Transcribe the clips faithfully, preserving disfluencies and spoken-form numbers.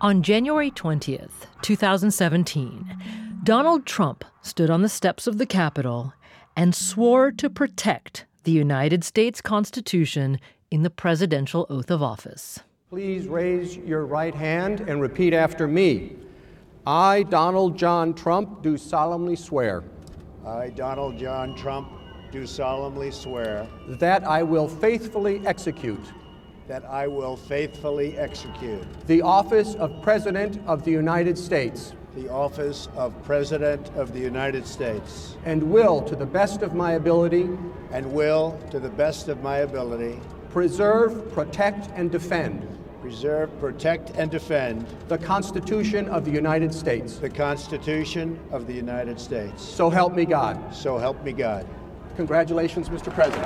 On January twentieth, twenty seventeen, Donald Trump stood on the steps of the Capitol and swore to protect the United States Constitution in the presidential oath of office. Please raise your right hand and repeat after me. I, Donald John Trump, do solemnly swear. I, Donald John Trump, do solemnly swear. That I will faithfully execute. That I will faithfully execute. The office of President of the United States. The office of President of the United States. And will, to the best of my ability. And will, to the best of my ability. Preserve, protect, and defend. Preserve, protect, and defend. The Constitution of the United States. The Constitution of the United States. So help me God. So help me God. Congratulations, Mister President.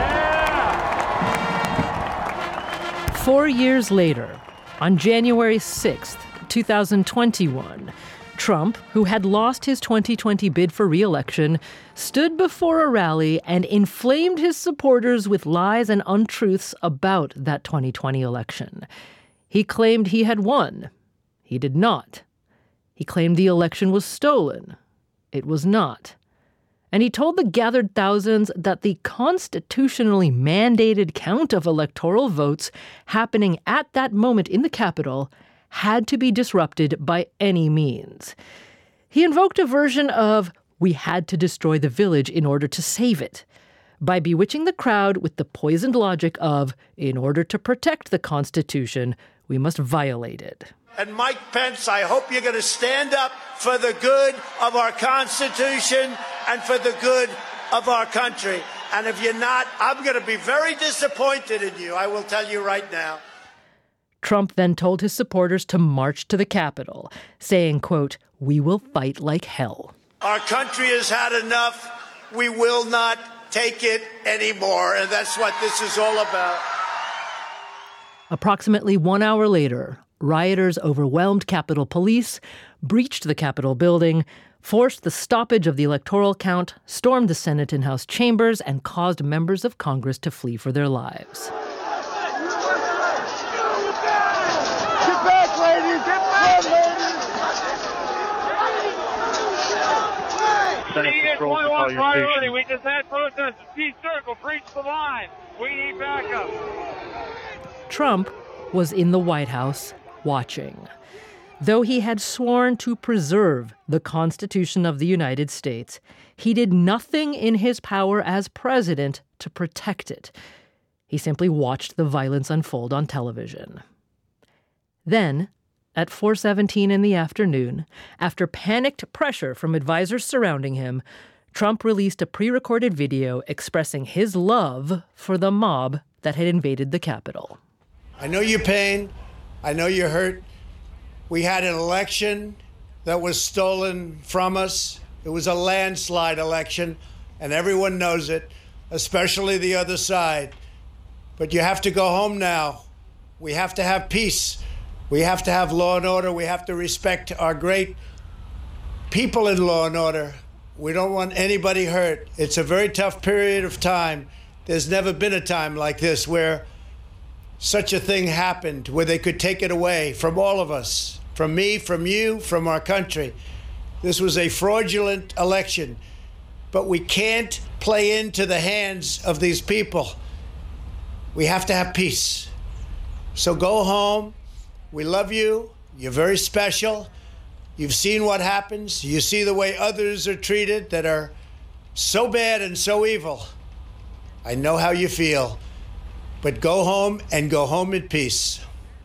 Four years later, on January sixth, twenty twenty-one, Trump, who had lost his twenty twenty bid for re-election, stood before a rally and inflamed his supporters with lies and untruths about that twenty twenty election. He claimed he had won. He did not. He claimed the election was stolen. It was not. And he told the gathered thousands that the constitutionally mandated count of electoral votes happening at that moment in the Capitol had to be disrupted by any means. He invoked a version of, we had to destroy the village in order to save it, by bewitching the crowd with the poisoned logic of, in order to protect the Constitution, we must violate it. And Mike Pence, I hope you're going to stand up for the good of our Constitution and for the good of our country. And if you're not, I'm going to be very disappointed in you, I will tell you right now. Trump then told his supporters to march to the Capitol, saying, quote, we will fight like hell. Our country has had enough. We will not take it anymore. And that's what this is all about. Approximately one hour later, rioters overwhelmed Capitol Police, breached the Capitol building, forced the stoppage of the electoral count, stormed the Senate and House chambers, and caused members of Congress to flee for their lives. Get back, ladies! Get back, ladies! We need twenty-one priority. We just had protesters. Peace circle, breach the line. We need backup. Trump was in the White House watching. Though he had sworn to preserve the Constitution of the United States, he did nothing in his power as president to protect it. He simply watched the violence unfold on television. Then, at four seventeen in the afternoon, after panicked pressure from advisors surrounding him, Trump released a pre-recorded video expressing his love for the mob that had invaded the Capitol. I know your pain. I know you're hurt. We had an election that was stolen from us. It was a landslide election, and everyone knows it, especially the other side. But you have to go home now. We have to have peace. We have to have law and order. We have to respect our great people in law and order. We don't want anybody hurt. It's a very tough period of time. There's never been a time like this where such a thing happened, where they could take it away from all of us, from me, from you, from our country. This was a fraudulent election, but we can't play into the hands of these people. We have to have peace. So go home. We love you. You're very special. You've seen what happens. You see the way others are treated that are so bad and so evil. I know how you feel. But go home and go home in peace.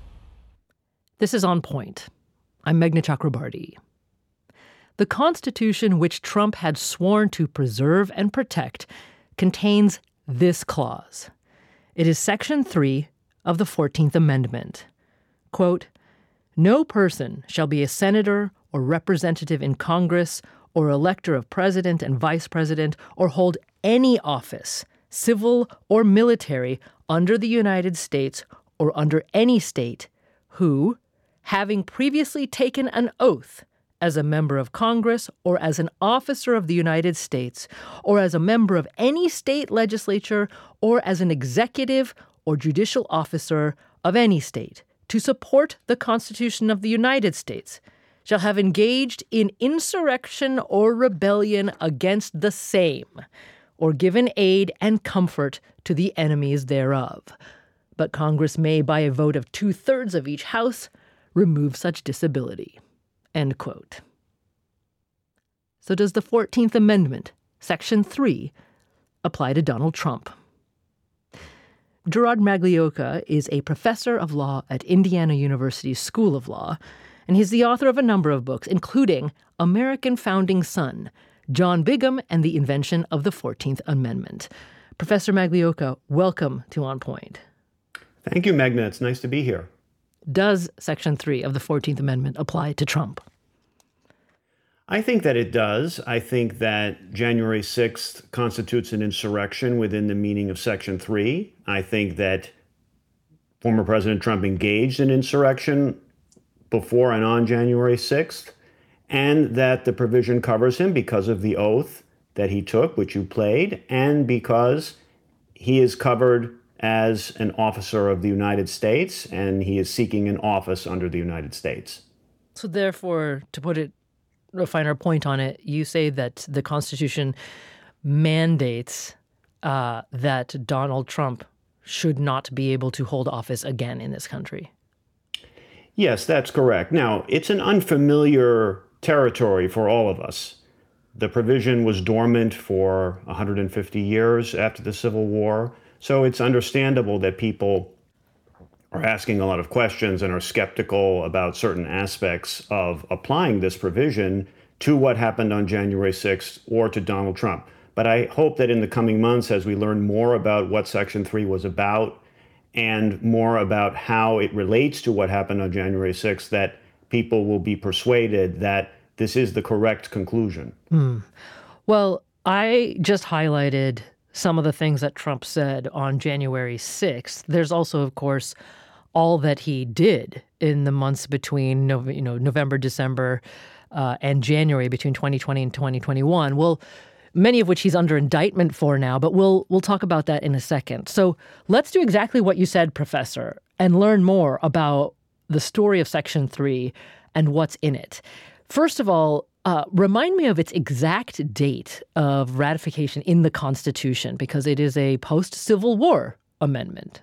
This is On Point. I'm Meghna Chakrabarti. The Constitution which Trump had sworn to preserve and protect contains this clause. It is Section three of the fourteenth Amendment. Quote, no person shall be a senator or representative in Congress or elector of president and vice president or hold any office, civil or military, under the United States or under any state, who, having previously taken an oath as a member of Congress or as an officer of the United States or as a member of any state legislature or as an executive or judicial officer of any state, to support the Constitution of the United States shall have engaged in insurrection or rebellion against the same, or given aid and comfort to the enemies thereof. But Congress may, by a vote of two-thirds of each house, remove such disability." End quote. So does the fourteenth Amendment, Section three, apply to Donald Trump? Gerard Maglioka is a professor of law at Indiana University's School of Law, and he's the author of a number of books, including American Founding Son, John Bingham and the Invention of the fourteenth Amendment. Professor Maglioka, welcome to On Point. Thank you, Magna. It's nice to be here. Does Section three of the fourteenth Amendment apply to Trump? I think that it does. I think that January sixth constitutes an insurrection within the meaning of Section three. I think that former President Trump engaged in insurrection before and on January sixth, and that the provision covers him because of the oath that he took, which you played, and because he is covered as an officer of the United States, and he is seeking an office under the United States. So therefore, to put it, a finer point on it, you say that the Constitution mandates uh, that Donald Trump should not be able to hold office again in this country. Yes, that's correct. Now, it's an unfamiliar territory for all of us. The provision was dormant for one hundred fifty years after the Civil War, so it's understandable that people are asking a lot of questions and are skeptical about certain aspects of applying this provision to what happened on January sixth or to Donald Trump. But I hope that in the coming months, as we learn more about what Section three was about and more about how it relates to what happened on January sixth, that people will be persuaded that this is the correct conclusion. Mm. Well, I just highlighted some of the things that Trump said on January sixth. There's also, of course, all that he did in the months between you know, November, December, uh, and January, between twenty twenty and twenty twenty-one. Well, many of which he's under indictment for now, but we'll we'll talk about that in a second. So let's do exactly what you said, Professor, and learn more about the story of Section three and what's in it. First of all, uh, remind me of its exact date of ratification in the Constitution, because it is a post-Civil War amendment.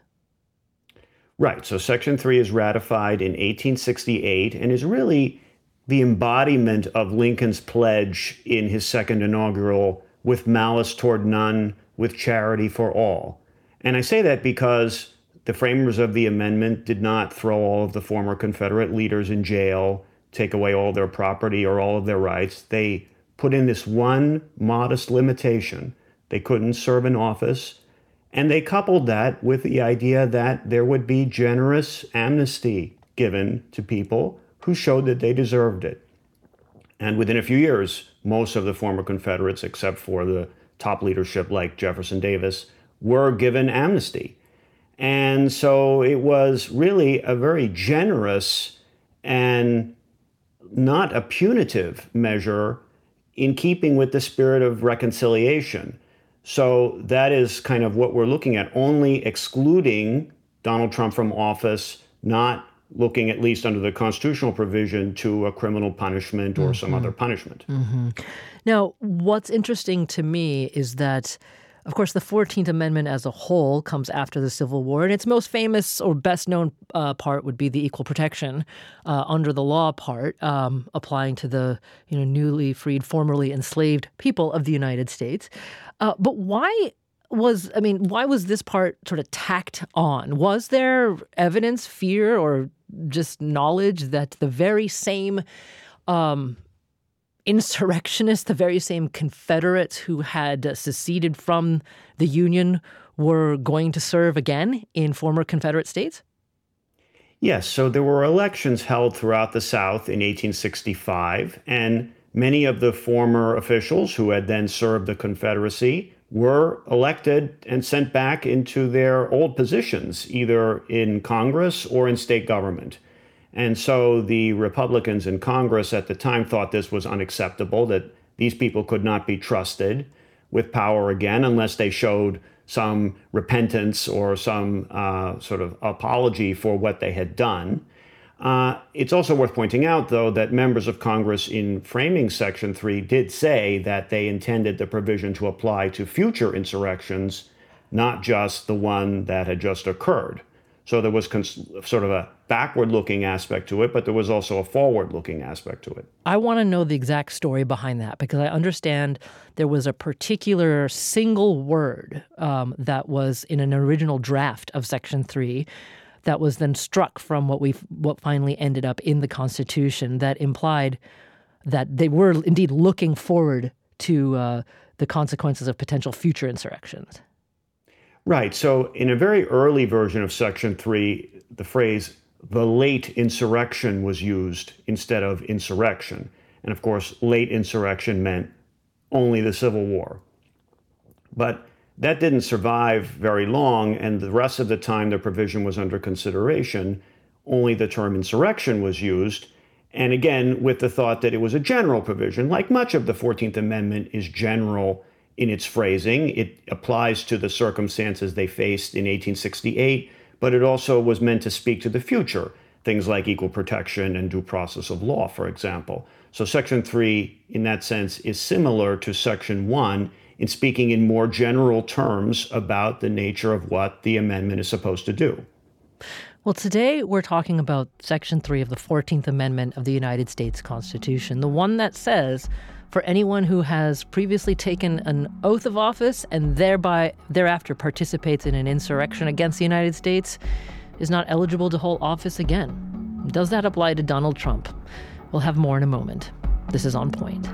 Right. So Section three is ratified in eighteen sixty-eight and is really the embodiment of Lincoln's pledge in his second inaugural, "with malice toward none, with charity for all." And I say that because the framers of the amendment did not throw all of the former Confederate leaders in jail, take away all their property or all of their rights. They put in this one modest limitation. They couldn't serve in office. And they coupled that with the idea that there would be generous amnesty given to people who showed that they deserved it. And within a few years, most of the former Confederates, except for the top leadership like Jefferson Davis, were given amnesty. And so it was really a very generous and not a punitive measure in keeping with the spirit of reconciliation. So that is kind of what we're looking at, only excluding Donald Trump from office, not looking, at least under the constitutional provision, to a criminal punishment or mm-hmm. some other punishment. Mm-hmm. Now, what's interesting to me is that, of course, the fourteenth Amendment as a whole comes after the Civil War, and its most famous or best known uh, part would be the equal protection uh, under the law part, um, applying to the you know newly freed, formerly enslaved people of the United States. Uh, but why was, I mean, why was this part sort of tacked on? Was there evidence, fear, or just knowledge that the very same um, insurrectionists, the very same Confederates who had uh, seceded from the Union were going to serve again in former Confederate states? Yes, so there were elections held throughout the South in eighteen sixty-five, and many of the former officials who had then served the Confederacy were elected and sent back into their old positions, either in Congress or in state government. And so the Republicans in Congress at the time thought this was unacceptable, that these people could not be trusted with power again unless they showed some repentance or some uh, sort of apology for what they had done. Uh, it's also worth pointing out, though, that members of Congress in framing Section three did say that they intended the provision to apply to future insurrections, not just the one that had just occurred. So there was cons- sort of a backward-looking aspect to it, but there was also a forward-looking aspect to it. I want to know the exact story behind that, because I understand there was a particular single word um, that was in an original draft of Section three that was then struck from what we what finally ended up in the Constitution that implied that they were indeed looking forward to uh, the consequences of potential future insurrections. Right. So in a very early version of Section three, the phrase the late insurrection was used instead of insurrection. And of course, late insurrection meant only the Civil War. But that didn't survive very long, and the rest of the time the provision was under consideration, only the term insurrection was used. And again, with the thought that it was a general provision, like much of the fourteenth Amendment is general in its phrasing. It applies to the circumstances they faced in eighteen sixty-eight, but it also was meant to speak to the future, things like equal protection and due process of law, for example. So Section three, in that sense, is similar to Section one in speaking in more general terms about the nature of what the amendment is supposed to do. Well, today we're talking about Section three of the fourteenth Amendment of the United States Constitution, the one that says for anyone who has previously taken an oath of office and thereby thereafter participates in an insurrection against the United States is not eligible to hold office again. Does that apply to Donald Trump? We'll have more in a moment. This is On Point.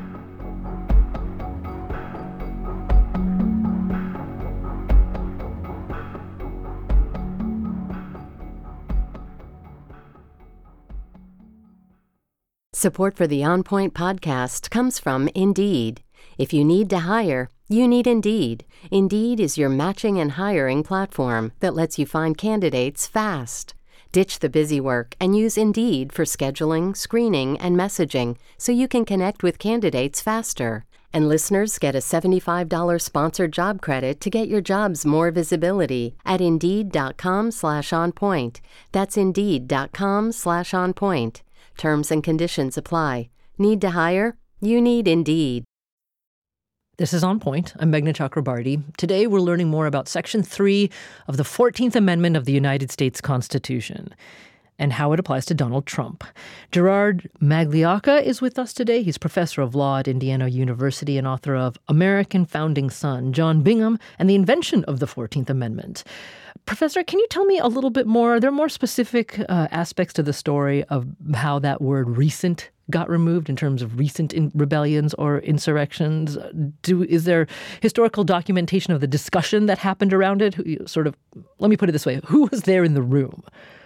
Support for the On Point podcast comes from Indeed. If you need to hire, you need Indeed. Indeed is your matching and hiring platform that lets you find candidates fast. Ditch the busy work and use Indeed for scheduling, screening, and messaging so you can connect with candidates faster. And listeners get a seventy-five dollars sponsored job credit to get your jobs more visibility at Indeed.com slash on point. That's Indeed.com slash on point. Terms and conditions apply. Need to hire? You need Indeed. This is On Point. I'm Meghna Chakrabarty. Today we're learning more about Section three of the fourteenth Amendment of the United States Constitution and how it applies to Donald Trump. Gerard Magliocca is with us today. He's professor of law at Indiana University and author of American Founding Son, John Bingham, and the Invention of the fourteenth Amendment. Professor, can you tell me a little bit more? Are there more specific uh, aspects to the story of how that word recent got removed in terms of recent in rebellions or insurrections? Do, is there historical documentation of the discussion that happened around it? Who, sort of, let me put it this way. Who was there in the room?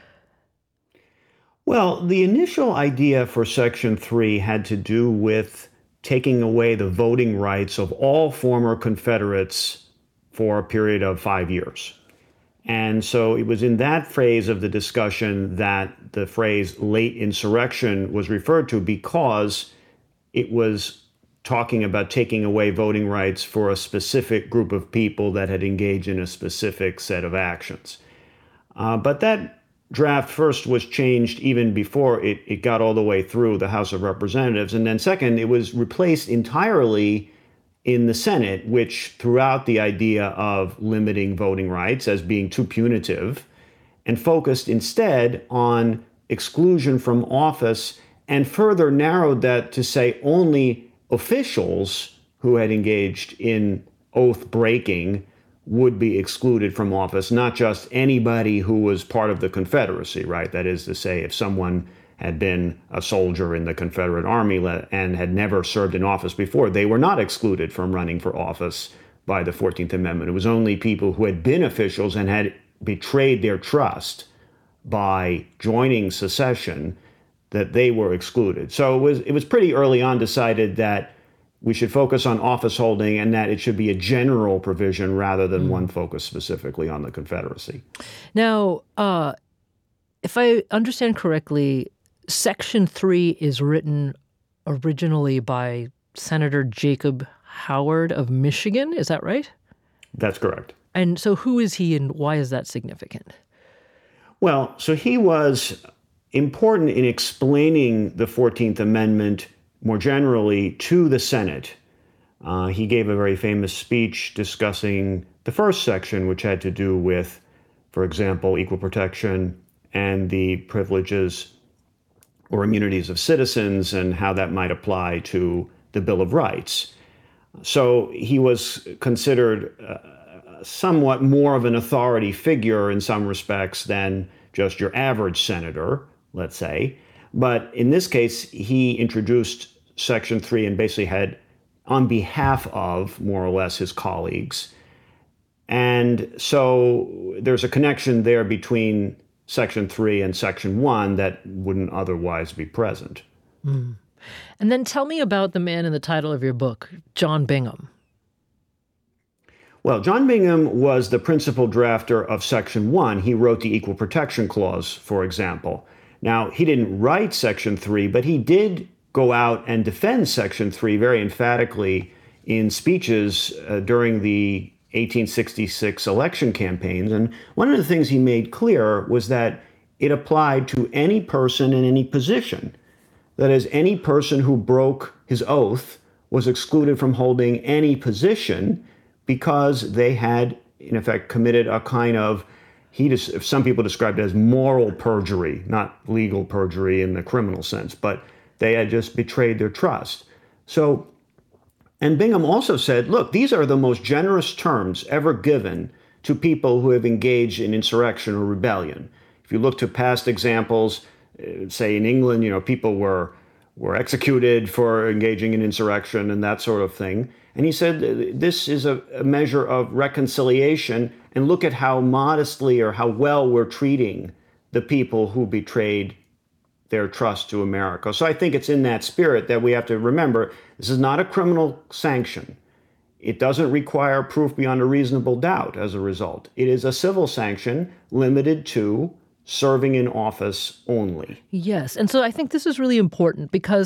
Well, the initial idea for Section three had to do with taking away the voting rights of all former Confederates for a period of five years. And so it was in that phase of the discussion that the phrase late insurrection was referred to, because it was talking about taking away voting rights for a specific group of people that had engaged in a specific set of actions. Uh, but that draft first was changed even before it, it got all the way through the House of Representatives. And then second, it was replaced entirely in the Senate, which threw out the idea of limiting voting rights as being too punitive and focused instead on exclusion from office, and further narrowed that to say only officials who had engaged in oath breaking would be excluded from office, not just anybody who was part of the Confederacy, right? That is to say, if someone had been a soldier in the Confederate Army and had never served in office before, they were not excluded from running for office by the fourteenth Amendment. It was only people who had been officials and had betrayed their trust by joining secession that they were excluded. So it was it was pretty early on decided that we should focus on office holding and that it should be a general provision rather than mm. one focused specifically on the Confederacy. Now, uh, if I understand correctly, Section three is written originally by Senator Jacob Howard of Michigan. Is that right? That's correct. And so who is he and why is that significant? Well, so he was important in explaining the fourteenth Amendment more generally to the Senate. Uh, he gave a very famous speech discussing the first section, which had to do with, for example, equal protection and the privileges or immunities of citizens and how that might apply to the Bill of Rights. So he was considered uh, somewhat more of an authority figure in some respects than just your average senator, let's say. But in this case, he introduced Section three and basically had, on behalf of, more or less, his colleagues. And so there's a connection there between Section three and Section one that wouldn't otherwise be present. Mm. And then tell me about the man in the title of your book, John Bingham. Well, John Bingham was the principal drafter of Section one. He wrote the Equal Protection Clause, for example. Now, he didn't write Section three, but he did go out and defend Section three very emphatically in speeches uh, during the eighteen sixty-six election campaigns. And one of the things he made clear was that it applied to any person in any position. That is, any person who broke his oath was excluded from holding any position because they had, in effect, committed a kind of, he des- some people described it as moral perjury, not legal perjury in the criminal sense, but they had just betrayed their trust. So, and Bingham also said, look, these are the most generous terms ever given to people who have engaged in insurrection or rebellion. If you look to past examples, uh, say in England, you know, people were were executed for engaging in insurrection and that sort of thing. And he said, this is a, a measure of reconciliation, and look at how modestly or how well we're treating the people who betrayed their trust to America. So I think it's in that spirit that we have to remember this is not a criminal sanction. It doesn't require proof beyond a reasonable doubt as a result. It is a civil sanction limited to serving in office only. Yes. And so I think this is really important because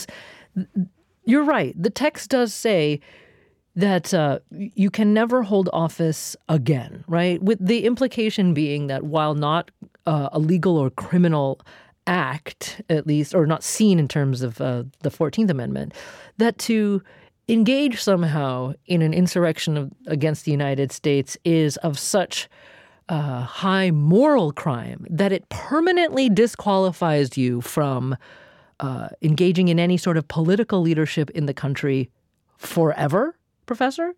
you're right. The text does say that uh, you can never hold office again, right? With the implication being that while not uh, a legal or criminal act, at least, or not seen in terms of uh, the fourteenth Amendment, that to engage somehow in an insurrection of, against the United States is of such uh, high moral crime that it permanently disqualifies you from uh, engaging in any sort of political leadership in the country forever, Professor?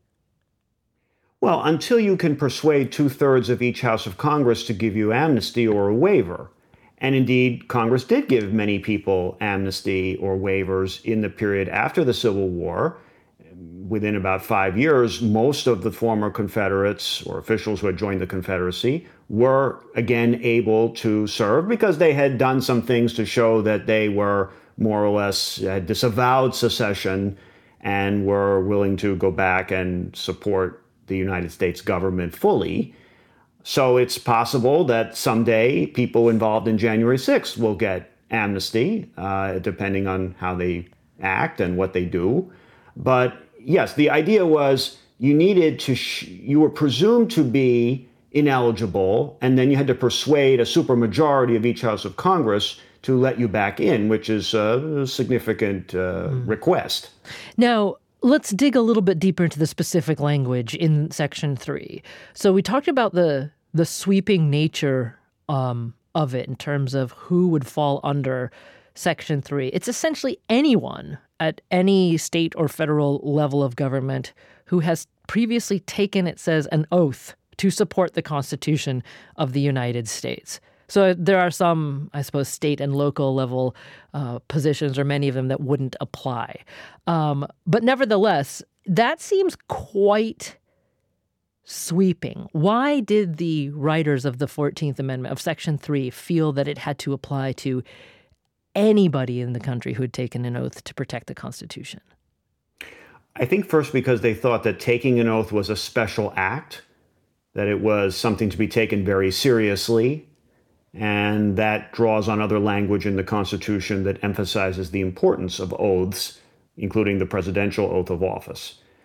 Well, until you can persuade two-thirds of each House of Congress to give you amnesty or a waiver. And indeed, Congress did give many people amnesty or waivers in the period after the Civil War. Within about five years, most of the former Confederates or officials who had joined the Confederacy were again able to serve because they had done some things to show that they were more or less had disavowed secession and were willing to go back and support the United States government fully. So it's possible that someday people involved in January sixth will get amnesty, uh, depending on how they act and what they do. But yes, the idea was you needed to, sh- you were presumed to be ineligible, and then you had to persuade a supermajority of each House of Congress to let you back in, which is a significant uh, mm. request. Now, let's dig a little bit deeper into the specific language in Section three. So we talked about the the sweeping nature um, of it in terms of who would fall under Section three. It's essentially anyone at any state or federal level of government who has previously taken, it says, an oath to support the Constitution of the United States. So there are some, I suppose, state and local level uh, positions, or many of them, that wouldn't apply. Um, but nevertheless, that seems quite sweeping. Why did the writers of the fourteenth Amendment, of Section three, feel that it had to apply to anybody in the country who had taken an oath to protect the Constitution? I think first because they thought that taking an oath was a special act, that it was something to be taken very seriously, and that draws on other language in the Constitution that emphasizes the importance of oaths, including the presidential oath of office.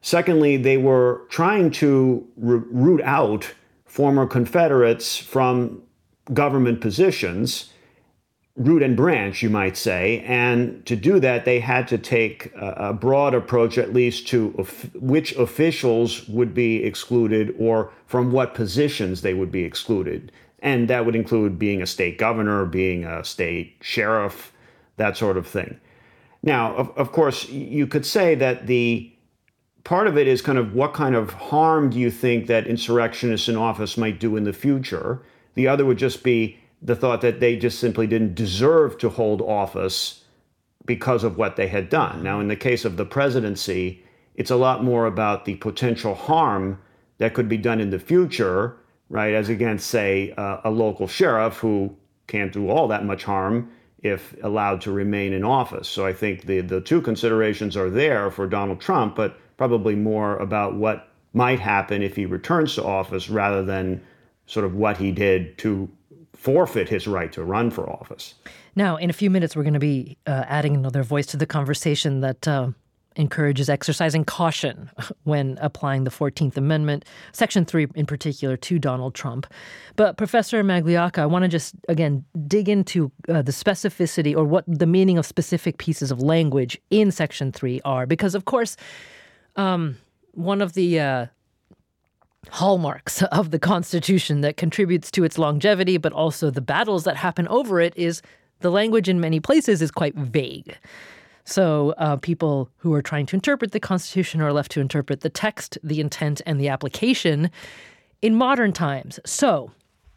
Secondly, they were trying to re- root out former Confederates from government positions, root and branch, you might say. And to do that, they had to take a, a broad approach, at least to of, which officials would be excluded or from what positions they would be excluded. And that would include being a state governor, being a state sheriff, that sort of thing. Now, of, of course, you could say that the part of it is kind of what kind of harm do you think that insurrectionists in office might do in the future? The other would just be the thought that they just simply didn't deserve to hold office because of what they had done. Now, in the case of the presidency, it's a lot more about the potential harm that could be done in the future, right, as against, say, uh, a local sheriff who can't do all that much harm if allowed to remain in office. So I think the, the two considerations are there for Donald Trump, but probably more about what might happen if he returns to office rather than sort of what he did to forfeit his right to run for office. Now, in a few minutes, we're going to be uh, adding another voice to the conversation that uh, encourages exercising caution when applying the fourteenth Amendment, Section three in particular, to Donald Trump. But Professor Magliocca, I want to just, again, dig into uh, the specificity or what the meaning of specific pieces of language in Section three are. Because, of course, um, one of the uh, hallmarks of the Constitution that contributes to its longevity, but also the battles that happen over it, is the language in many places is quite vague. So uh, people who are trying to interpret the Constitution are left to interpret the text, the intent, and the application in modern times. So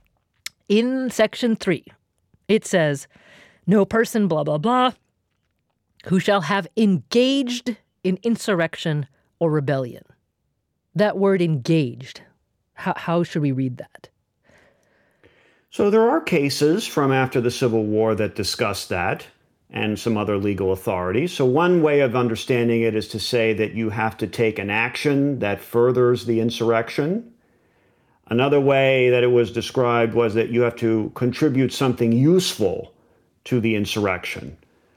in Section three, it says, no person, blah, blah, blah, who shall have engaged in insurrection or rebellion. That word engaged, how, how should we read that? So there are cases from after the Civil War that discuss that, and some other legal authorities. So one way of understanding it is to say that you have to take an action that furthers the insurrection. Another way that it was described was that you have to contribute something useful to the insurrection.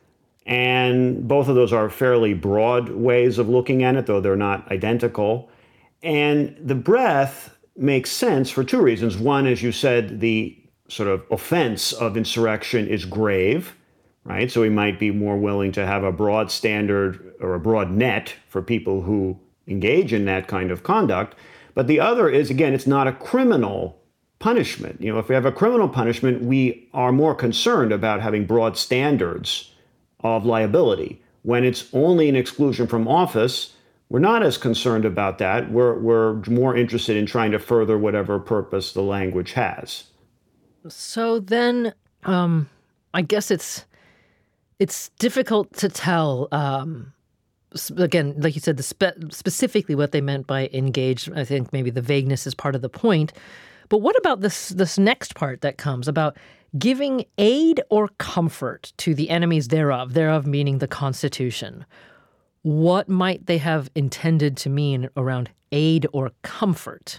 And both of those are fairly broad ways of looking at it, though they're not identical. And the breadth makes sense for two reasons. One, as you said, the sort of offense of insurrection is grave, right? So we might be more willing to have a broad standard or a broad net for people who engage in that kind of conduct. But the other is, again, it's not a criminal punishment. You know, if we have a criminal punishment, we are more concerned about having broad standards of liability. When it's only an exclusion from office, we're not as concerned about that. We're, we're more interested in trying to further whatever purpose the language has. So then, um, I guess it's it's difficult to tell, um, again, like you said, the spe- specifically what they meant by engaged. I think maybe the vagueness is part of the point. But what about this this next part that comes about giving aid or comfort to the enemies thereof, thereof meaning the Constitution? What might they have intended to mean around aid or comfort?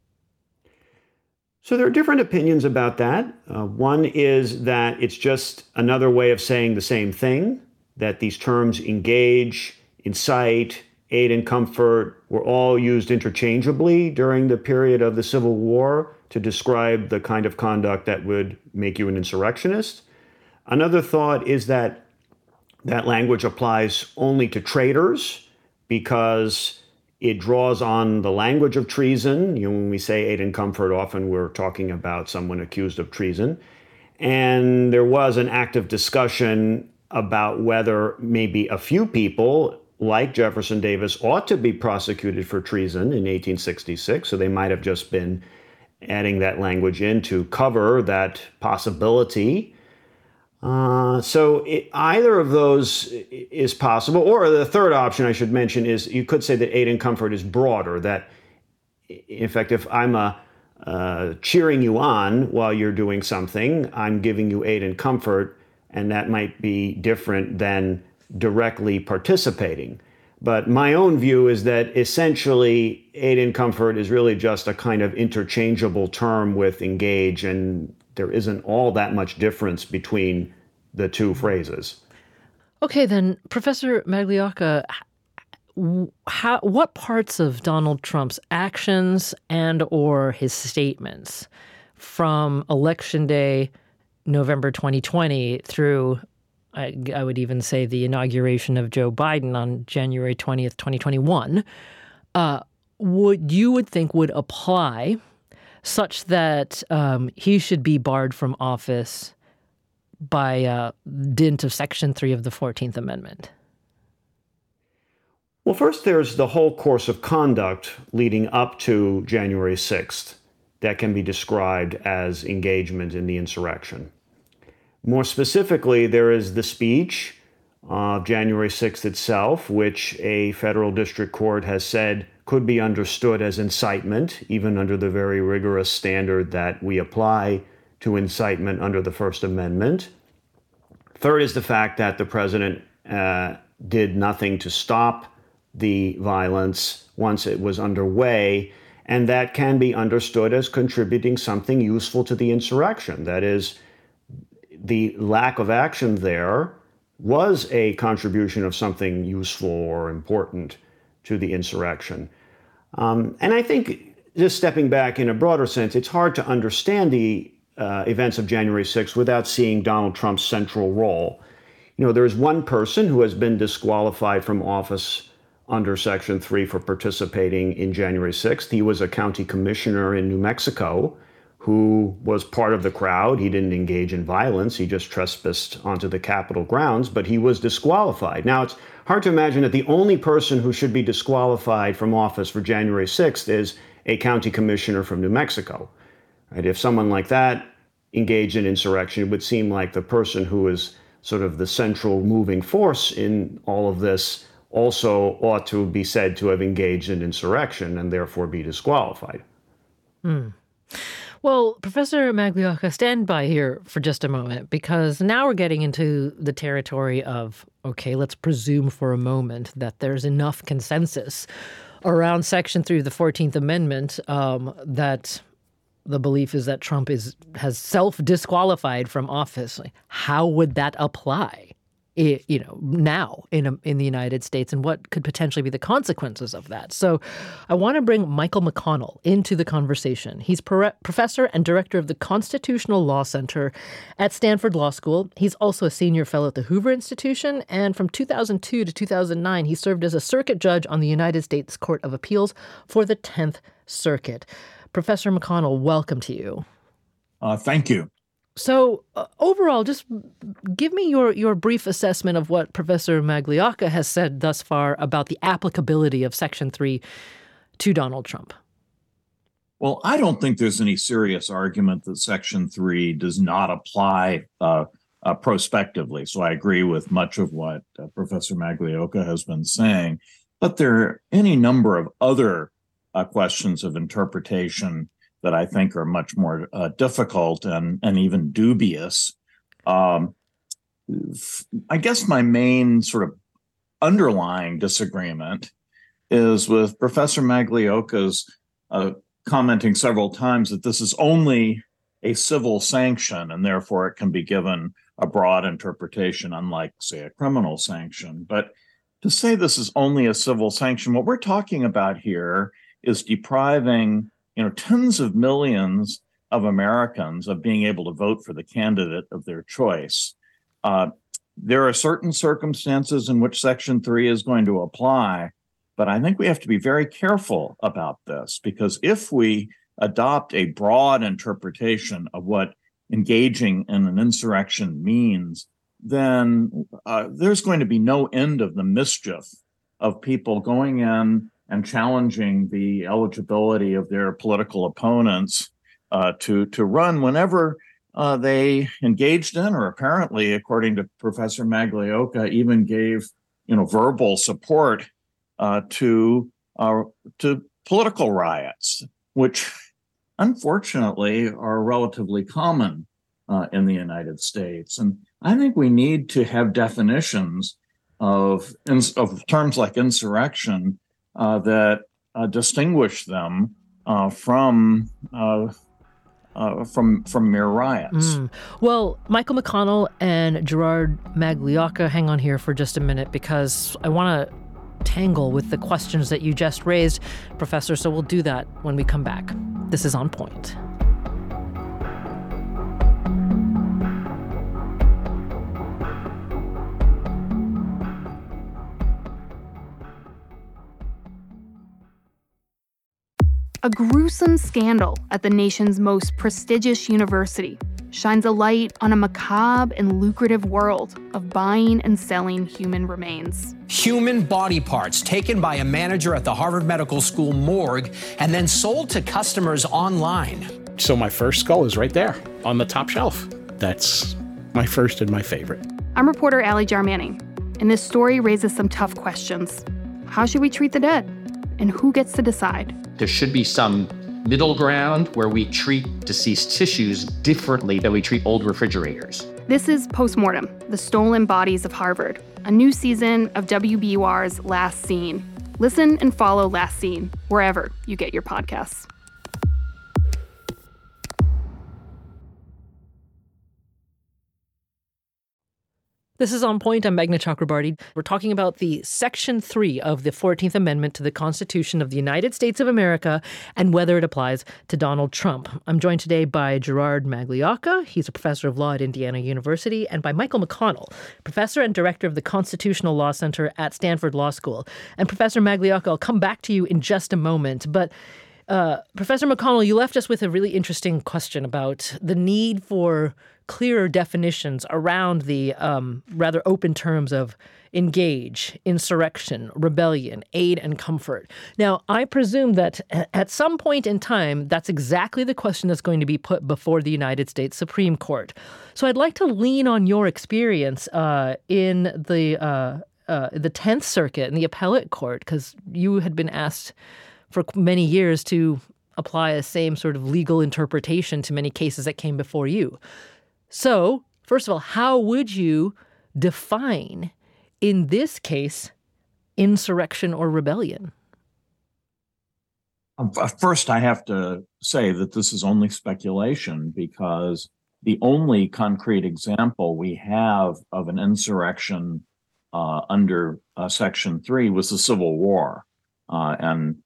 So there are different opinions about that. Uh, one is that it's just another way of saying the same thing, that these terms engage, incite, aid and comfort were all used interchangeably during the period of the Civil War to describe the kind of conduct that would make you an insurrectionist. Another thought is that that language applies only to traitors because it draws on the language of treason. You know, when we say aid and comfort, often we're talking about someone accused of treason. And there was an active discussion about whether maybe a few people, like Jefferson Davis, ought to be prosecuted for treason in eighteen sixty-six. So they might have just been adding that language in to cover that possibility. Uh, so it, either of those is possible. Or the third option I should mention is you could say that aid and comfort is broader, that in fact, if I'm a, uh, cheering you on while you're doing something, I'm giving you aid and comfort, and that might be different than directly participating. But my own view is that essentially aid and comfort is really just a kind of interchangeable term with engage, and there isn't all that much difference between the two phrases. Okay, then, Professor Magliocca, how, what parts of Donald Trump's actions and or his statements from Election Day, November twenty twenty, through, I, I would even say, the inauguration of Joe Biden on January twentieth, twenty twenty-one, uh, would you would think would apply such that um, he should be barred from office by uh, dint of Section three of the fourteenth Amendment? Well, first, there's the whole course of conduct leading up to January sixth that can be described as engagement in the insurrection. More specifically, there is the speech of January sixth itself, which a federal district court has said could be understood as incitement, even under the very rigorous standard that we apply to incitement under the First Amendment. Third is the fact that the president uh, did nothing to stop the violence once it was underway, and that can be understood as contributing something useful to the insurrection. That is, the lack of action there was a contribution of something useful or important to the insurrection. Um, and I think, just stepping back in a broader sense, it's hard to understand the uh, events of January sixth without seeing Donald Trump's central role. You know, there's one person who has been disqualified from office under Section three for participating in January sixth. He was a county commissioner in New Mexico who was part of the crowd. He didn't engage in violence. He just trespassed onto the Capitol grounds, but he was disqualified. Now, it's hard to imagine that the only person who should be disqualified from office for January sixth is a county commissioner from New Mexico. Right? If someone like that engaged in insurrection, it would seem like the person who is sort of the central moving force in all of this also ought to be said to have engaged in insurrection and therefore be disqualified. Hmm. Well, Professor Magliocca, stand by here for just a moment, because now we're getting into the territory of, okay, let's presume for a moment that there's enough consensus around Section three of the fourteenth Amendment um, that the belief is that Trump is has self-disqualified from office. How would that apply, you know, now in a, in the United States, and what could potentially be the consequences of that? So I want to bring Michael McConnell into the conversation. He's pro- professor and director of the Constitutional Law Center at Stanford Law School. He's also a senior fellow at the Hoover Institution. And from two thousand two to two thousand nine, he served as a circuit judge on the United States Court of Appeals for the tenth Circuit. Professor McConnell, welcome to you. Uh, thank you. So uh, overall, just give me your, your brief assessment of what Professor Magliocca has said thus far about the applicability of Section three to Donald Trump. Well, I don't think there's any serious argument that Section three does not apply uh, uh, prospectively. So I agree with much of what uh, Professor Magliocca has been saying. But there are any number of other uh, questions of interpretation that I think are much more uh, difficult and, and even dubious. Um, I guess my main sort of underlying disagreement is with Professor Magliocca's uh, commenting several times that this is only a civil sanction and therefore it can be given a broad interpretation, unlike, say, a criminal sanction. But to say this is only a civil sanction, what we're talking about here is depriving you know, tens of millions of Americans of being able to vote for the candidate of their choice. Uh, there are certain circumstances in which Section three is going to apply, but I think we have to be very careful about this, because if we adopt a broad interpretation of what engaging in an insurrection means, then uh, there's going to be no end of the mischief of people going in and challenging the eligibility of their political opponents uh, to, to run whenever uh, they engaged in, or apparently, according to Professor Magliocca, even gave you know verbal support uh, to uh, to political riots, which unfortunately are relatively common uh, in the United States. And I think we need to have definitions of of terms like insurrection Uh, that uh, distinguish them uh, from uh, uh, from from mere riots. Mm. Well, Michael McConnell and Gerard Magliocca, hang on here for just a minute, because I want to untangle with the questions that you just raised, Professor, so we'll do that when we come back. This is On Point. A gruesome scandal at the nation's most prestigious university shines a light on a macabre and lucrative world of buying and selling human remains. Human body parts taken by a manager at the Harvard Medical School morgue and then sold to customers online. So my first skull is right there on the top shelf. That's my first and my favorite. I'm reporter Allie Jarmanning, and this story raises some tough questions. How should we treat the dead? And who gets to decide? There should be some middle ground where we treat deceased tissues differently than we treat old refrigerators. This is Postmortem, The Stolen Bodies of Harvard, a new season of W B U R's Last Seen. Listen and follow Last Seen wherever you get your podcasts. This is On Point. I'm Meghna Chakrabarty. We're talking about the Section three of the fourteenth Amendment to the Constitution of the United States of America and whether it applies to Donald Trump. I'm joined today by Gerard Magliocca. He's a professor of law at Indiana University, and by Michael McConnell, professor and director of the Constitutional Law Center at Stanford Law School. And Professor Magliocca, I'll come back to you in just a moment, but uh, Professor McConnell, you left us with a really interesting question about the need for clearer definitions around the um, rather open terms of engage, insurrection, rebellion, aid, and comfort. Now, I presume that at some point in time, that's exactly the question that's going to be put before the United States Supreme Court. So I'd like to lean on your experience uh, in the uh, uh, the Tenth Circuit in the appellate court, because you had been asked for many years to apply a same sort of legal interpretation to many cases that came before you. So, first of all, how would you define, in this case, insurrection or rebellion? First, I have to say that this is only speculation because the only concrete example we have of an insurrection uh, under uh, Section three was the Civil War. Uh, and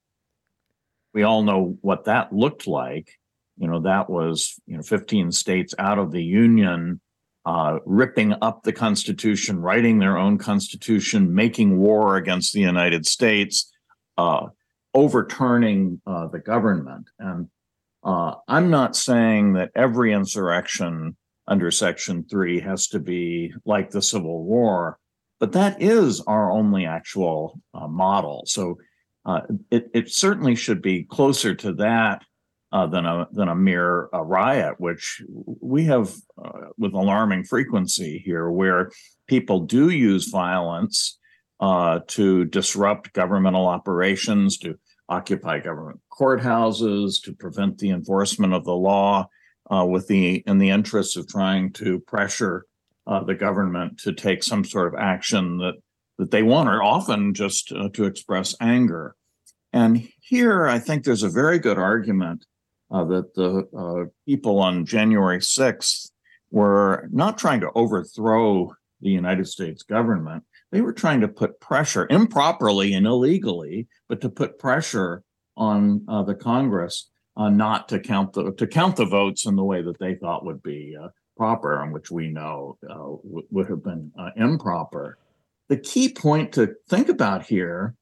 we all know what that looked like. You know, that was, you know, fifteen states out of the Union, uh, ripping up the Constitution, writing their own Constitution, making war against the United States, uh, overturning uh, the government. And uh, I'm not saying that every insurrection under Section three has to be like the Civil War, but that is our only actual uh, model. So uh, it, it certainly should be closer to that Uh, than a than a mere uh, riot, which we have uh, with alarming frequency here, where people do use violence uh, to disrupt governmental operations, to occupy government courthouses, to prevent the enforcement of the law, uh, with the in the interest of trying to pressure uh, the government to take some sort of action that that they want, or often just uh, to express anger. And here, I think there's a very good argument Uh, that the uh, people on January sixth were not trying to overthrow the United States government. They were trying to put pressure, improperly and illegally, but to put pressure on uh, the Congress uh, not to count the to count the votes in the way that they thought would be uh, proper, and which we know uh, w- would have been uh, improper. The key point to think about here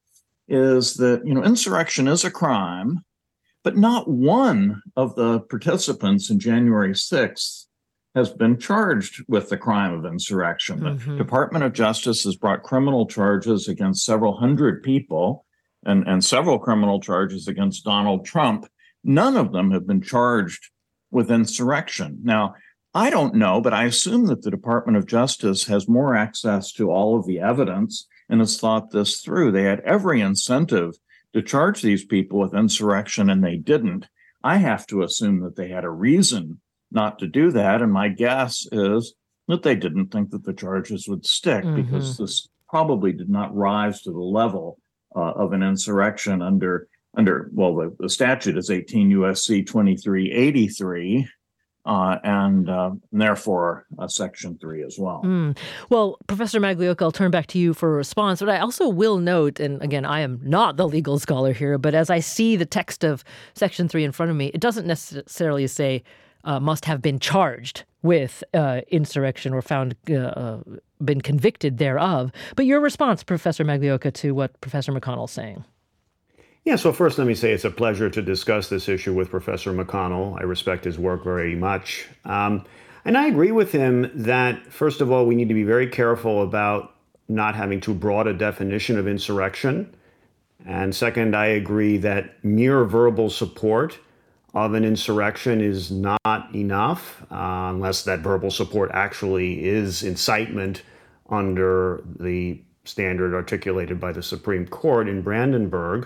is that, you know, insurrection is a crime. But not one of the participants in January sixth has been charged with the crime of insurrection. Mm-hmm. The Department of Justice has brought criminal charges against several hundred people and, and several criminal charges against Donald Trump. None of them have been charged with insurrection. Now, I don't know, but I assume that the Department of Justice has more access to all of the evidence and has thought this through. They had every incentive to charge these people with insurrection, and they didn't. I have to assume that they had a reason not to do that, and my guess is that they didn't think that the charges would stick, mm-hmm. because this probably did not rise to the level uh, of an insurrection under, under well, the, the statute is eighteen U S C twenty-three eighty-three, uh, and, uh, and therefore uh, Section three as well. Mm. Well, Professor Magliocca, I'll turn back to you for a response, but I also will note, and again, I am not the legal scholar here, but as I see the text of Section three in front of me, it doesn't necessarily say uh, must have been charged with uh, insurrection or found uh, uh, been convicted thereof. But your response, Professor Magliocca, to what Professor McConnell's saying? Yeah, so first let me say it's a pleasure to discuss this issue with Professor McConnell. I respect his work very much. Um, and I agree with him that, first of all, we need to be very careful about not having too broad a definition of insurrection. And second, I agree that mere verbal support of an insurrection is not enough, uh, unless that verbal support actually is incitement under the standard articulated by the Supreme Court in Brandenburg.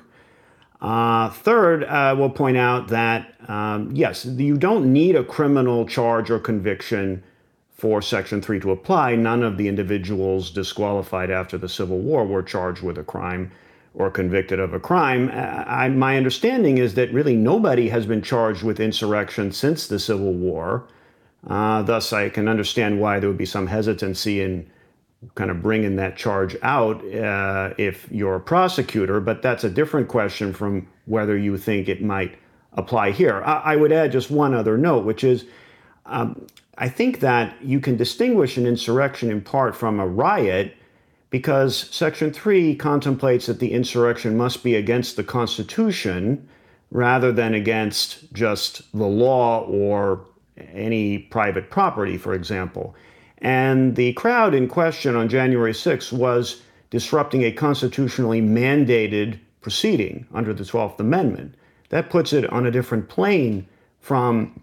Uh, third, I will point out that, um, yes, you don't need a criminal charge or conviction for Section three to apply. None of the individuals disqualified after the Civil War were charged with a crime or convicted of a crime. I, my understanding is that really nobody has been charged with insurrection since the Civil War. Uh, thus, I can understand why there would be some hesitancy in kind of bringing that charge out uh, if you're a prosecutor, but that's a different question from whether you think it might apply here. I, I would add just one other note, which is um, I think that you can distinguish an insurrection in part from a riot because Section three contemplates that the insurrection must be against the Constitution rather than against just the law or any private property, for example. And the crowd in question on January sixth was disrupting a constitutionally mandated proceeding under the twelfth Amendment. That puts it on a different plane from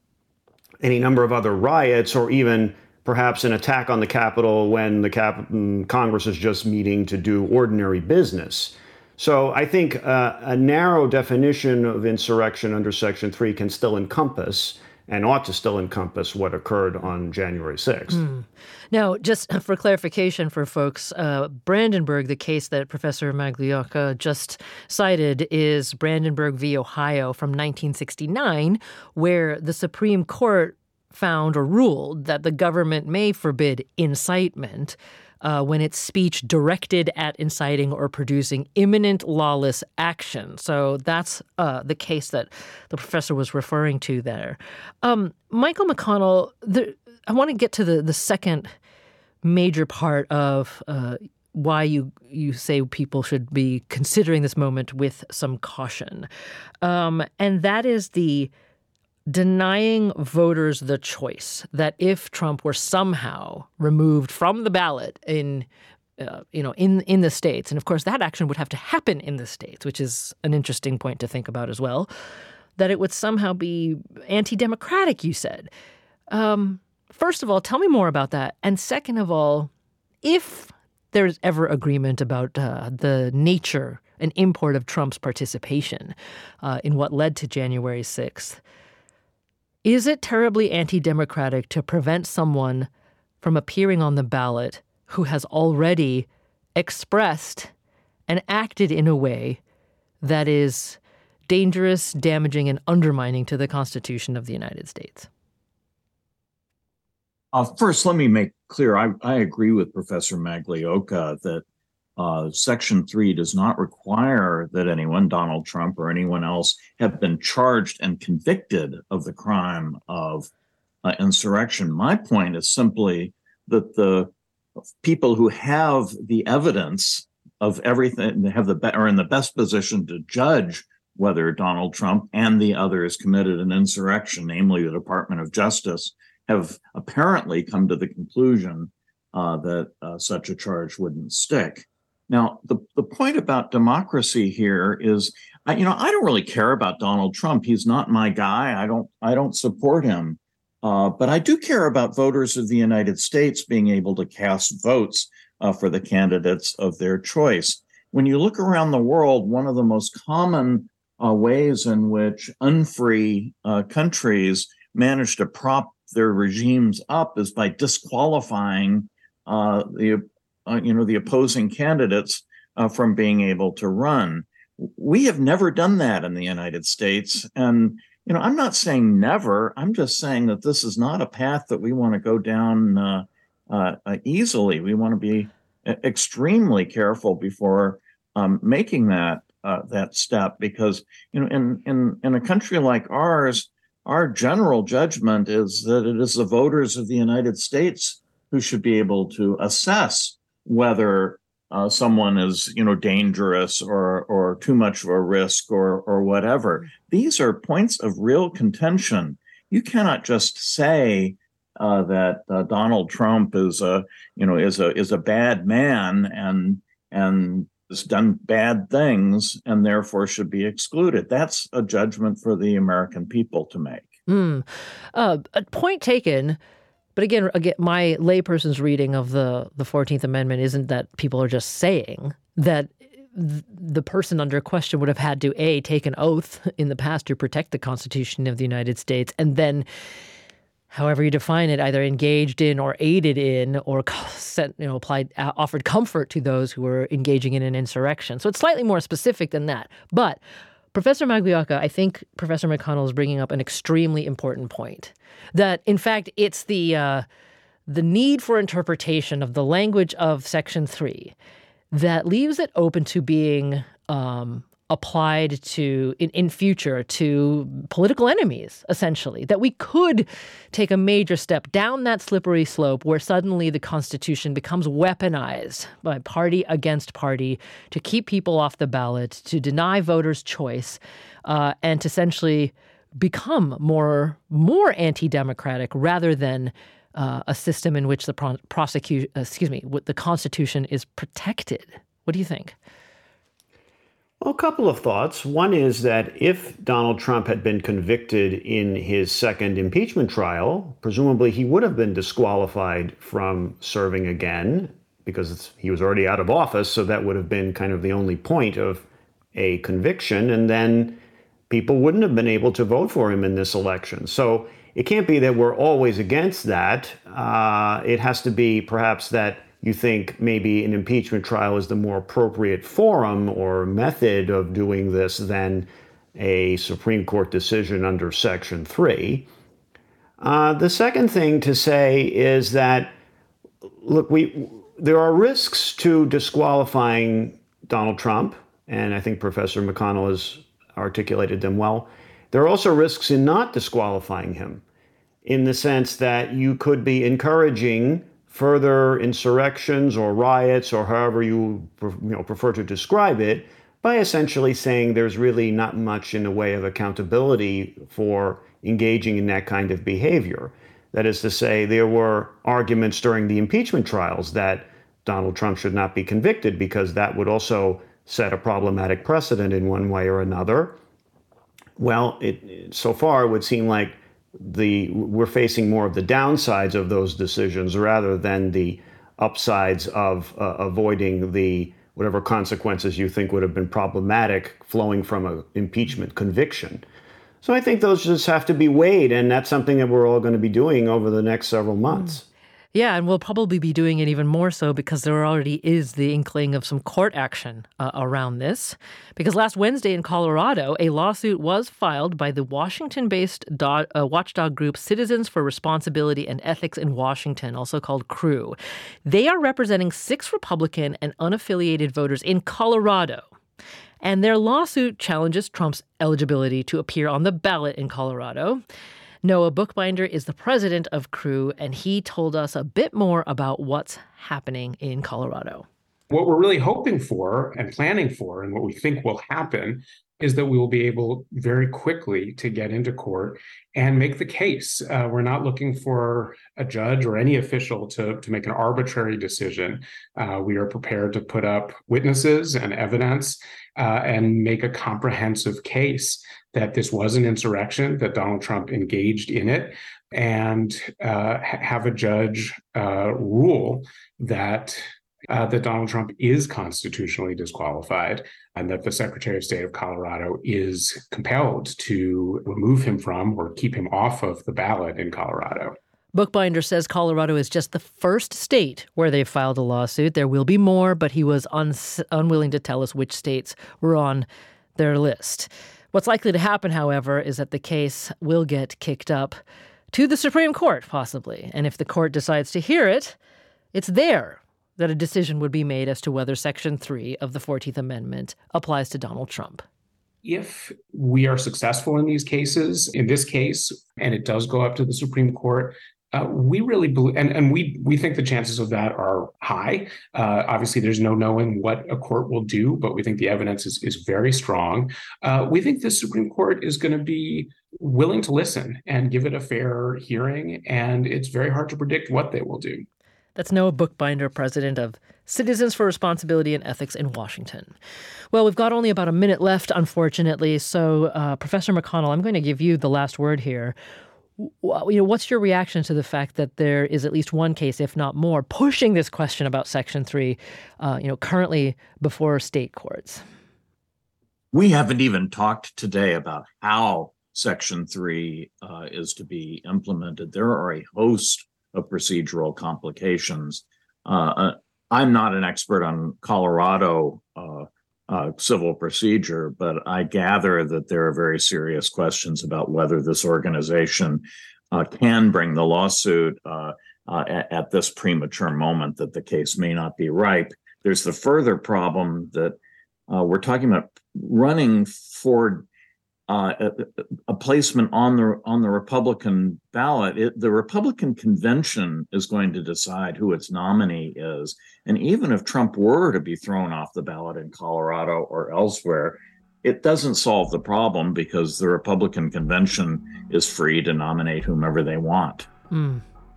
any number of other riots or even perhaps an attack on the Capitol when the Cap- Congress is just meeting to do ordinary business. So I think uh, a narrow definition of insurrection under Section three can still encompass and ought to still encompass what occurred on January sixth. Mm. Now, just for clarification for folks, uh, Brandenburg, the case that Professor Magliocca just cited, is Brandenburg v. Ohio from nineteen sixty-nine, where the Supreme Court found or ruled that the government may forbid incitement Uh, when it's speech directed at inciting or producing imminent lawless action. So that's uh, the case that the professor was referring to there. Um, Michael McConnell, the, I want to get to the, the second major part of uh, why you, you say people should be considering this moment with some caution. Um, and that is the denying voters the choice that if Trump were somehow removed from the ballot in, uh, you know, in in the states, and of course that action would have to happen in the states, which is an interesting point to think about as well, that it would somehow be anti-democratic, you said. Um, first of all, tell me more about that. And second of all, if there's ever agreement about uh, the nature and import of Trump's participation uh, in what led to January sixth, is it terribly anti-democratic to prevent someone from appearing on the ballot who has already expressed and acted in a way that is dangerous, damaging, and undermining to the Constitution of the United States? Uh, first, let me make clear, I, I agree with Professor Magliocca that Uh, Section three does not require that anyone, Donald Trump or anyone else, have been charged and convicted of the crime of uh, insurrection. My point is simply that the people who have the evidence of everything, they have the be- are in the best position to judge whether Donald Trump and the others committed an insurrection, namely the Department of Justice, have apparently come to the conclusion uh, that uh, such a charge wouldn't stick. Now, the, the point about democracy here is, I, you know, I don't really care about Donald Trump. He's not my guy. I don't I don't support him. Uh, but I do care about voters of the United States being able to cast votes uh, for the candidates of their choice. When you look around the world, one of the most common uh, ways in which unfree uh, countries manage to prop their regimes up is by disqualifying uh, the Uh, you know, the opposing candidates uh, from being able to run. We have never done that in the United States. And you know, I'm not saying never. I'm just saying that this is not a path that we want to go down uh, uh, uh, easily. We want to be extremely careful before um, making that uh, that step, because, you know, in, in in a country like ours, our general judgment is that it is the voters of the United States who should be able to assess whether uh, someone is, you know, dangerous or or too much of a risk or or whatever. These are points of real contention. You cannot just say uh, that uh, Donald Trump is a, you know, is a is a bad man and and has done bad things and therefore should be excluded. That's a judgment for the American people to make. Mm. Uh, a point taken. But again, again, my layperson's reading of the, the fourteenth Amendment isn't that people are just saying that th- the person under question would have had to, A, take an oath in the past to protect the Constitution of the United States, and then, however you define it, either engaged in or aided in or sent, you know, applied, uh, offered comfort to those who were engaging in an insurrection. So it's slightly more specific than that. But Professor Magliocca, I think Professor McConnell is bringing up an extremely important point, that, in fact, it's the uh, the need for interpretation of the language of Section three that leaves it open to being um, applied to, in, in future, to political enemies, essentially, that we could take a major step down that slippery slope where suddenly the Constitution becomes weaponized by party against party to keep people off the ballot, to deny voters choice, uh, and to essentially become more, more anti-democratic rather than uh, a system in which the pro- prosecute, excuse me, the Constitution is protected. What do you think? Well, a couple of thoughts. One is that if Donald Trump had been convicted in his second impeachment trial, presumably he would have been disqualified from serving again because it's, he was already out of office. So that would have been kind of the only point of a conviction. And then people wouldn't have been able to vote for him in this election. So it can't be that we're always against that. Uh, it has to be perhaps that you think maybe an impeachment trial is the more appropriate forum or method of doing this than a Supreme Court decision under Section three. Uh, the second thing to say is that, look, we there are risks to disqualifying Donald Trump, and I think Professor McConnell has articulated them well. There are also risks in not disqualifying him, in the sense that you could be encouraging further insurrections or riots, or however you, you know, prefer to describe it, by essentially saying there's really not much in the way of accountability for engaging in that kind of behavior. That is to say, there were arguments during the impeachment trials that Donald Trump should not be convicted because that would also set a problematic precedent in one way or another. Well, it, so far it would seem like the we're facing more of the downsides of those decisions rather than the upsides of uh, avoiding the whatever consequences you think would have been problematic flowing from an impeachment conviction. So I think those just have to be weighed, and that's something that we're all going to be doing over the next several months. Mm. Yeah, and we'll probably be doing it even more so because there already is the inkling of some court action uh, around this. Because last Wednesday in Colorado, a lawsuit was filed by the Washington-based do- uh, watchdog group Citizens for Responsibility and Ethics in Washington, also called C R U. They are representing six Republican and unaffiliated voters in Colorado. And their lawsuit challenges Trump's eligibility to appear on the ballot in Colorado. Noah Bookbinder is the president of C R U, and he told us a bit more about what's happening in Colorado. What we're really hoping for and planning for, and what we think will happen, is that we will be able very quickly to get into court and make the case. Uh, we're not looking for a judge or any official to, to make an arbitrary decision. Uh, we are prepared to put up witnesses and evidence uh, and make a comprehensive case that this was an insurrection, that Donald Trump engaged in it, and uh, have a judge uh, rule that uh, that Donald Trump is constitutionally disqualified and that the Secretary of State of Colorado is compelled to remove him from or keep him off of the ballot in Colorado. Bookbinder says Colorado is just the first state where they've filed a lawsuit. There will be more, but he was un- unwilling to tell us which states were on their list. What's likely to happen, however, is that the case will get kicked up to the Supreme Court, possibly. And if the court decides to hear it, it's there that a decision would be made as to whether Section three of the fourteenth Amendment applies to Donald Trump. If we are successful in these cases, in this case, and it does go up to the Supreme Court, uh, we really believe, and, and we we think the chances of that are high. Uh, obviously, there's no knowing what a court will do, but we think the evidence is, is very strong. Uh, we think the Supreme Court is going to be willing to listen and give it a fair hearing, and it's very hard to predict what they will do. That's Noah Bookbinder, president of Citizens for Responsibility and Ethics in Washington. Well, we've got only about a minute left, unfortunately. So, uh, Professor McConnell, I'm going to give you the last word here. W- you know, what's your reaction to the fact that there is at least one case, if not more, pushing this question about Section three, uh, you know, currently before state courts? We haven't even talked today about how Section three uh, is to be implemented. There are a host of procedural complications. Uh, uh, I'm not an expert on Colorado uh, uh, civil procedure, but I gather that there are very serious questions about whether this organization uh, can bring the lawsuit uh, uh, at, at this premature moment, that the case may not be ripe. There's the further problem that uh, we're talking about running for Uh, a, a placement on the on the Republican ballot. It, the Republican convention is going to decide who its nominee is. And even if Trump were to be thrown off the ballot in Colorado or elsewhere, it doesn't solve the problem because the Republican convention is free to nominate whomever they want. Mm.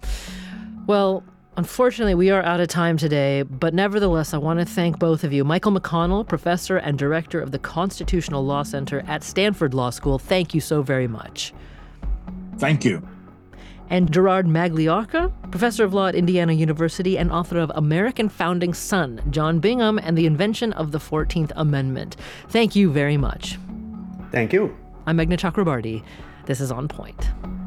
Well, unfortunately, we are out of time today, but nevertheless, I want to thank both of you. Michael McConnell, professor and director of the Constitutional Law Center at Stanford Law School, thank you so very much. Thank you. And Gerard Magliocca, professor of law at Indiana University and author of American Founding Son, John Bingham and the Invention of the fourteenth Amendment. Thank you very much. Thank you. I'm Meghna Chakrabarti. This is On Point.